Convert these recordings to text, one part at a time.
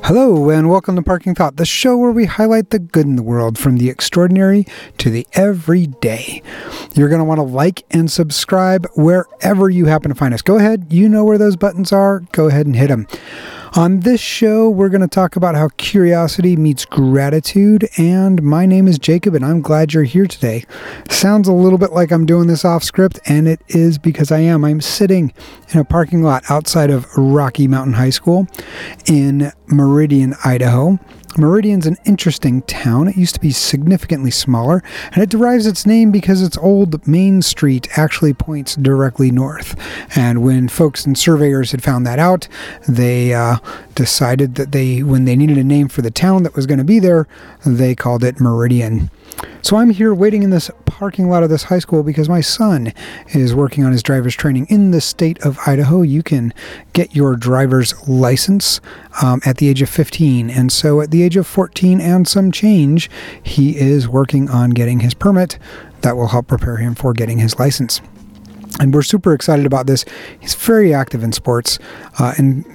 Hello and welcome to Parking Thought, the show where we highlight the good in the world from the extraordinary to the everyday. You're going to want to like and subscribe wherever you happen to find us. Go ahead, you know where those buttons are, go ahead and hit them. On this show, we're going to talk about how curiosity meets gratitude, and my name is Jacob, and I'm glad you're here today. Sounds a little bit like I'm doing this off script, and it is because I am. I'm sitting in a parking lot outside of Rocky Mountain High School in Meridian, Idaho. Meridian's an interesting town. It used to be significantly smaller, and it derives its name because its old main street actually points directly north. And when folks and surveyors had found that out, they decided that when they needed a name for the town that was going to be there, they called it Meridian. So I'm here waiting in this parking lot of this high school because my son is working on his driver's training in the state of Idaho. You can get your driver's license at the age of 15. And so at the age of 14 and some change, he is working on getting his permit that will help prepare him for getting his license. And we're super excited about this. He's very active in sports, and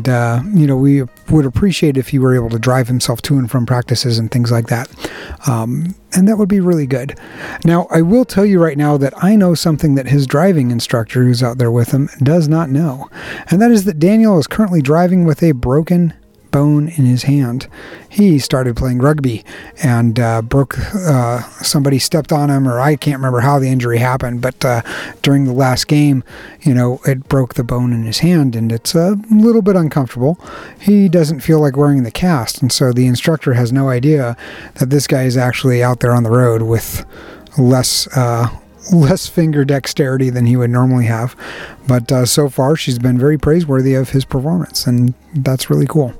we would appreciate if he were able to drive himself to and from practices and things like that. And that would be really good. Now, I will tell you right now that I know something that his driving instructor who's out there with him does not know. And that is that Daniel is currently driving with a broken bone in his hand. He started playing rugby and somebody stepped on him, or I can't remember how the injury happened, but during the last game, it broke the bone in his hand, and it's a little bit uncomfortable. He doesn't feel like wearing the cast, and so the instructor has no idea that this guy is actually out there on the road with less finger dexterity than he would normally have. But so far, she's been very praiseworthy of his performance, and that's really cool.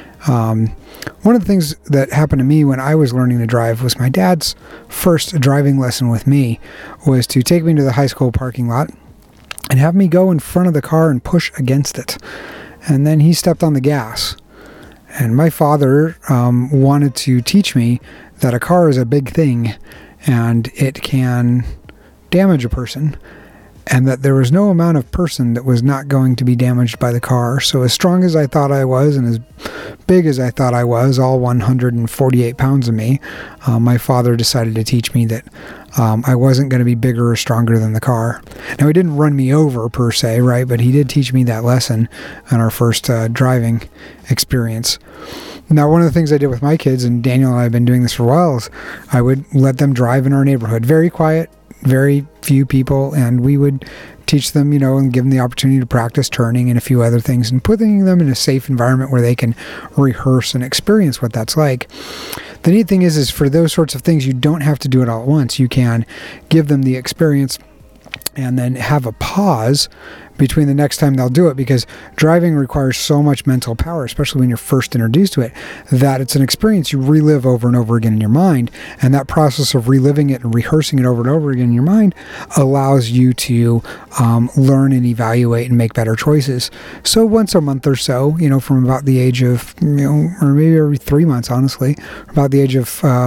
One of the things that happened to me when I was learning to drive was my dad's first driving lesson with me was to take me to the high school parking lot and have me go in front of the car and push against it. And then he stepped on the gas. And my father wanted to teach me that a car is a big thing and it can damage a person, and that there was no amount of person that was not going to be damaged by the car. So as strong as I thought I was and as big as I thought I was, all 148 pounds of me, my father decided to teach me that I wasn't going to be bigger or stronger than the car. Now, he didn't run me over per se, right? But he did teach me that lesson on our first driving experience. Now, one of the things I did with my kids, and Daniel and I have been doing this for a while, is I would let them drive in our neighborhood. Very quiet, very few people, and we would teach them, and give them the opportunity to practice turning and a few other things, and putting them in a safe environment where they can rehearse and experience what that's like. The neat thing is for those sorts of things, you don't have to do it all at once. You can give them the experience and then have a pause between the next time they'll do it, because driving requires so much mental power, especially when you're first introduced to it, that it's an experience you relive over and over again in your mind. And that process of reliving it and rehearsing it over and over again in your mind allows you to learn and evaluate and make better choices. So once a month or so, from about the age of, or maybe every 3 months, honestly, about the age of,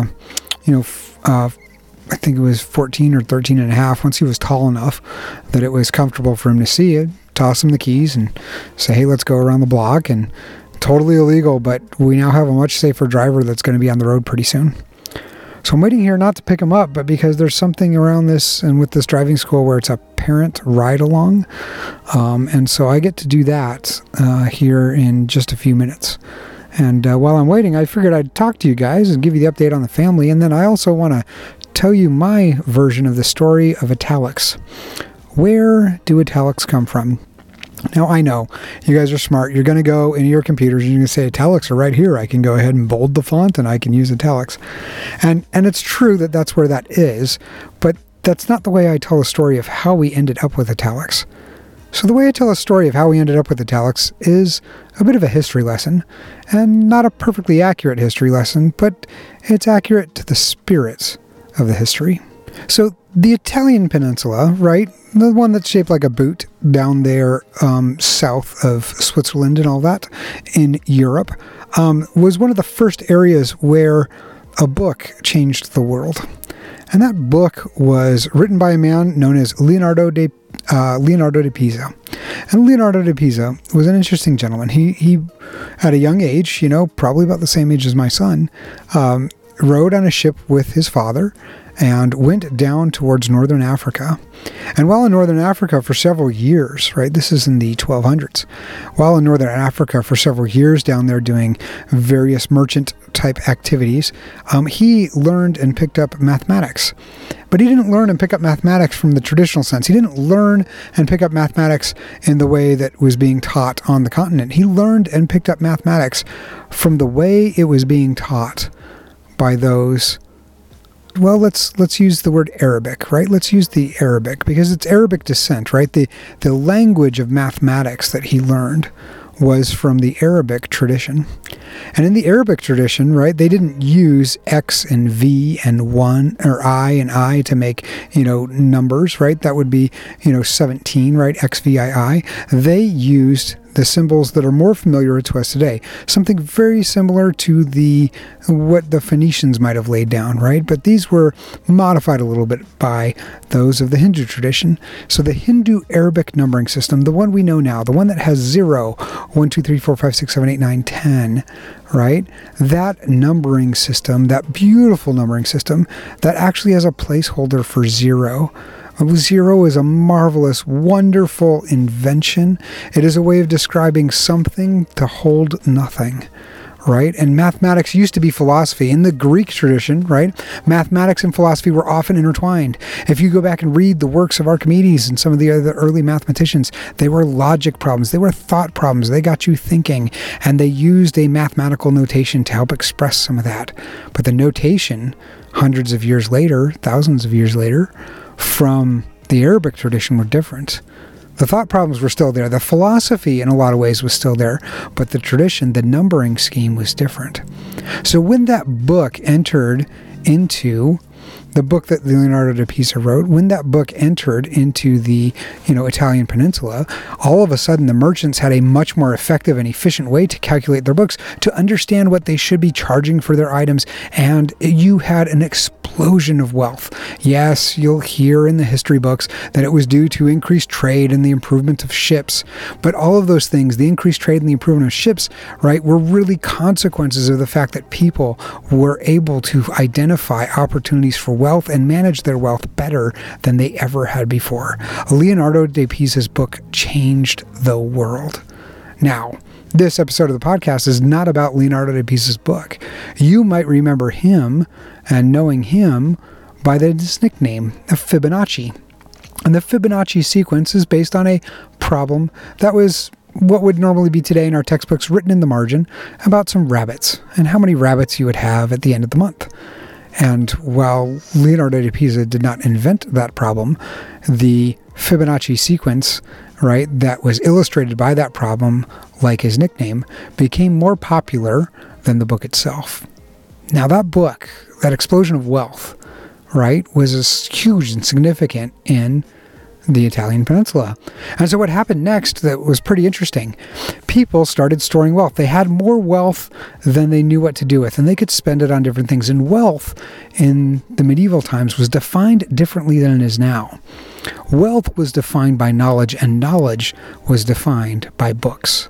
I think it was 14 or 13 and a half, once he was tall enough that it was comfortable for him to see it, toss him the keys and say, hey, let's go around the block. And totally illegal, but we now have a much safer driver that's going to be on the road pretty soon. So I'm waiting here not to pick him up, but because there's something around this and with this driving school where it's a parent ride along. And so I get to do that here in just a few minutes. And while I'm waiting, I figured I'd talk to you guys and give you the update on the family. And then I also want to tell you my version of the story of italics. Where do italics come from? Now, I know you guys are smart. You're going to go into your computers and you're going to say italics are right here. I can go ahead and bold the font and I can use italics. And it's true that that's where that is, but that's not the way I tell a story of how we ended up with italics. So the way I tell a story of how we ended up with italics is a bit of a history lesson, and not a perfectly accurate history lesson, but it's accurate to the spirit of the history. So the Italian peninsula, right, the one that's shaped like a boot down there south of Switzerland and all that in Europe, was one of the first areas where a book changed the world. And that book was written by a man known as Leonardo da Pisa. And Leonardo da Pisa was an interesting gentleman. He at a young age, probably about the same age as my son, rode on a ship with his father and went down towards northern Africa. And while in northern Africa for several years, right, this is in the 1200s, while in northern Africa for several years down there doing various merchant type activities, he learned and picked up mathematics. But he didn't learn and pick up mathematics from the traditional sense. He didn't learn and pick up mathematics in the way that was being taught on the continent. He learned and picked up mathematics from the way it was being taught by those, well, let's use the word Arabic, right? Let's use the Arabic because it's Arabic descent, right? The language of mathematics that he learned was from the Arabic tradition. And in the Arabic tradition, right, they didn't use X and V and 1 or I and I to make, numbers, right? That would be, 17, right? X, V, I. They used the symbols that are more familiar to us today. Something very similar to what the Phoenicians might have laid down, right? But these were modified a little bit by those of the Hindu tradition. So the Hindu Arabic numbering system, the one we know now, the one that has 0, 1, 2, 3, 4, 5, 6, 7, 8, 9, 10, right? That numbering system, that beautiful numbering system, that actually has a placeholder for 0. 0 is a marvelous, wonderful invention. It is a way of describing something to hold nothing, right? And mathematics used to be philosophy. In the Greek tradition, right, mathematics and philosophy were often intertwined. If you go back and read the works of Archimedes and some of the other early mathematicians, they were logic problems. They were thought problems. They got you thinking, and they used a mathematical notation to help express some of that. But the notation, hundreds of years later, thousands of years later, from the Arabic tradition were different. The thought problems were still there. The philosophy in a lot of ways was still there, but the tradition, the numbering scheme was different. So when that book entered into the book that Leonardo da Pisa wrote, when that book entered into the, Italian peninsula, all of a sudden the merchants had a much more effective and efficient way to calculate their books, to understand what they should be charging for their items, and you had an explosion of wealth. Yes, you'll hear in the history books that it was due to increased trade and the improvement of ships, but all of those things, the increased trade and the improvement of ships, right, were really consequences of the fact that people were able to identify opportunities for wealth and manage their wealth better than they ever had before. Leonardo da Pisa's book changed the world. Now, this episode of the podcast is not about Leonardo da Pisa's book. You might remember him and knowing him by this nickname of Fibonacci. And the Fibonacci sequence is based on a problem that was what would normally be today in our textbooks written in the margin about some rabbits and how many rabbits you would have at the end of the month. And while Leonardo da Pisa did not invent that problem, the Fibonacci sequence, right, that was illustrated by that problem, like his nickname, became more popular than the book itself. Now that book, that explosion of wealth, right, was huge and significant in the Italian peninsula. And so what happened next that was pretty interesting, people started storing wealth. They had more wealth than they knew what to do with, and they could spend it on different things. And wealth in the medieval times was defined differently than it is now. Wealth was defined by knowledge, and knowledge was defined by books.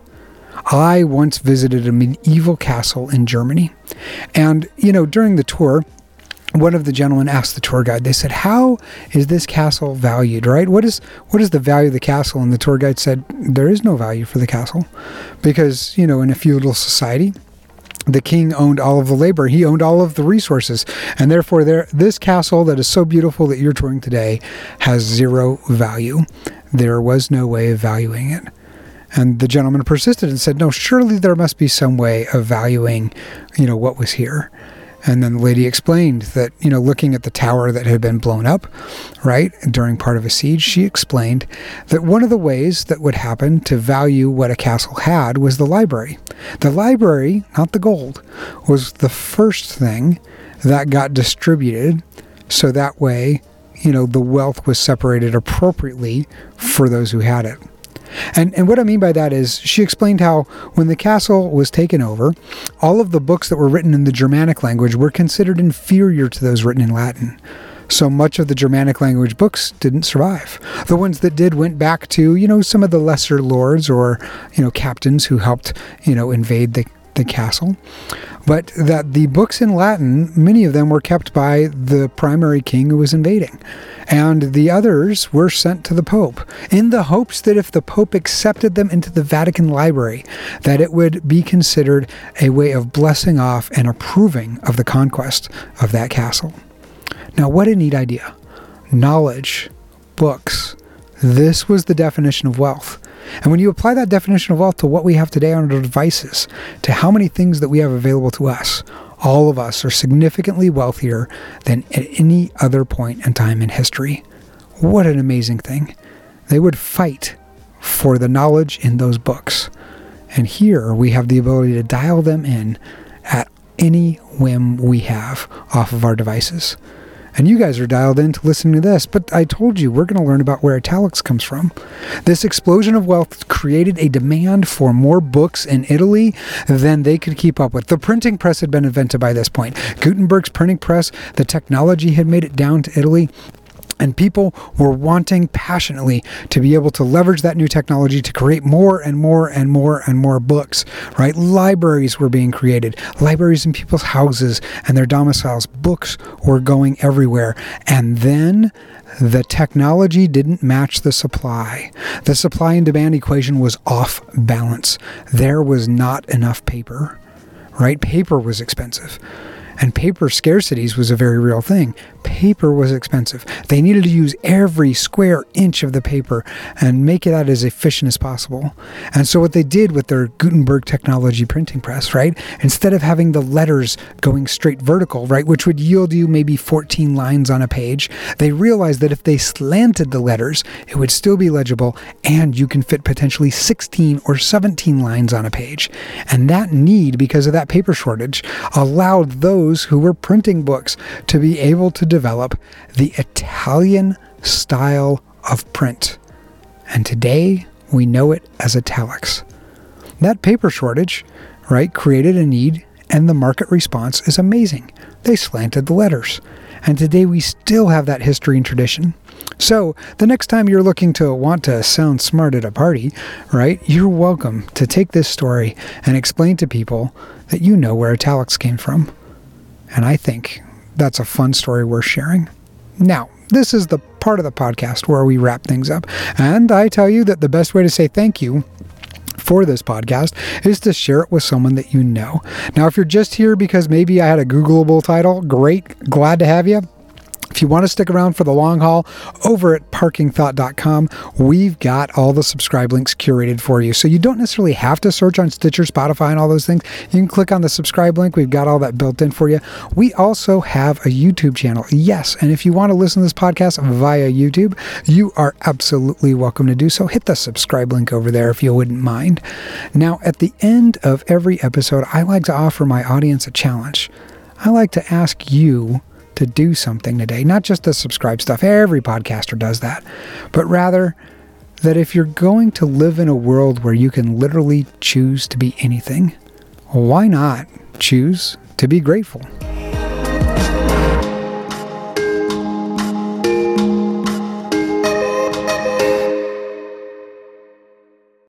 I once visited a medieval castle in Germany, and, during the tour, one of the gentlemen asked the tour guide, they said, how is this castle valued, right? What is the value of the castle? And the tour guide said, there is no value for the castle because, in a feudal society, the king owned all of the labor. He owned all of the resources. And therefore, this castle that is so beautiful that you're touring today has zero value. There was no way of valuing it. And the gentleman persisted and said, no, surely there must be some way of valuing, what was here. And then the lady explained that, looking at the tower that had been blown up, right, during part of a siege, she explained that one of the ways that would happen to value what a castle had was the library. The library, not the gold, was the first thing that got distributed, so that way, the wealth was separated appropriately for those who had it. And what I mean by that is she explained how when the castle was taken over, all of the books that were written in the Germanic language were considered inferior to those written in Latin. So much of the Germanic language books didn't survive. The ones that did went back to, some of the lesser lords or, captains who helped, invade the castle. But that the books in Latin, many of them were kept by the primary king who was invading. And the others were sent to the Pope in the hopes that if the Pope accepted them into the Vatican Library, that it would be considered a way of blessing off and approving of the conquest of that castle. Now, what a neat idea. Knowledge, books. This was the definition of wealth. And when you apply that definition of wealth to what we have today on our devices, to how many things that we have available to us, all of us are significantly wealthier than at any other point in time in history. What an amazing thing. They would fight for the knowledge in those books. And here we have the ability to dial them in at any whim we have off of our devices. And you guys are dialed in to listening to this, but I told you we're going to learn about where italics comes from. This explosion of wealth created a demand for more books in Italy than they could keep up with. The printing press had been invented by this point. Gutenberg's printing press, the technology had made it down to Italy. And people were wanting passionately to be able to leverage that new technology to create more and more and more and more books, right? Libraries were being created, libraries in people's houses and their domiciles. Books were going everywhere. And then the technology didn't match the supply. The supply and demand equation was off balance. There was not enough paper, right? Paper was expensive. And paper scarcities was a very real thing. Paper was expensive. They needed to use every square inch of the paper and make that as efficient as possible. And so what they did with their Gutenberg technology printing press, right, instead of having the letters going straight vertical, right, which would yield you maybe 14 lines on a page, they realized that if they slanted the letters, it would still be legible and you can fit potentially 16 or 17 lines on a page. And that need, because of that paper shortage, allowed those who were printing books to be able to develop the Italian style of print. And today we know it as italics. That paper shortage, right, created a need, and the market response is amazing. They slanted the letters. And today we still have that history and tradition. So the next time you're looking to want to sound smart at a party, right, you're welcome to take this story and explain to people that you know where italics came from. And I think that's a fun story worth sharing. Now, this is the part of the podcast where we wrap things up. And I tell you that the best way to say thank you for this podcast is to share it with someone that you know. Now, if you're just here because maybe I had a Googleable title, great, glad to have you. If you want to stick around for the long haul, over at parkingthought.com, we've got all the subscribe links curated for you. So you don't necessarily have to search on Stitcher, Spotify, and all those things. You can click on the subscribe link. We've got all that built in for you. We also have a YouTube channel. Yes, and if you want to listen to this podcast via YouTube, you are absolutely welcome to do so. Hit the subscribe link over there if you wouldn't mind. Now, at the end of every episode, I like to offer my audience a challenge. I like to ask you to do something today, not just the subscribe stuff. Every podcaster does that, but rather that if you're going to live in a world where you can literally choose to be anything, why not choose to be grateful?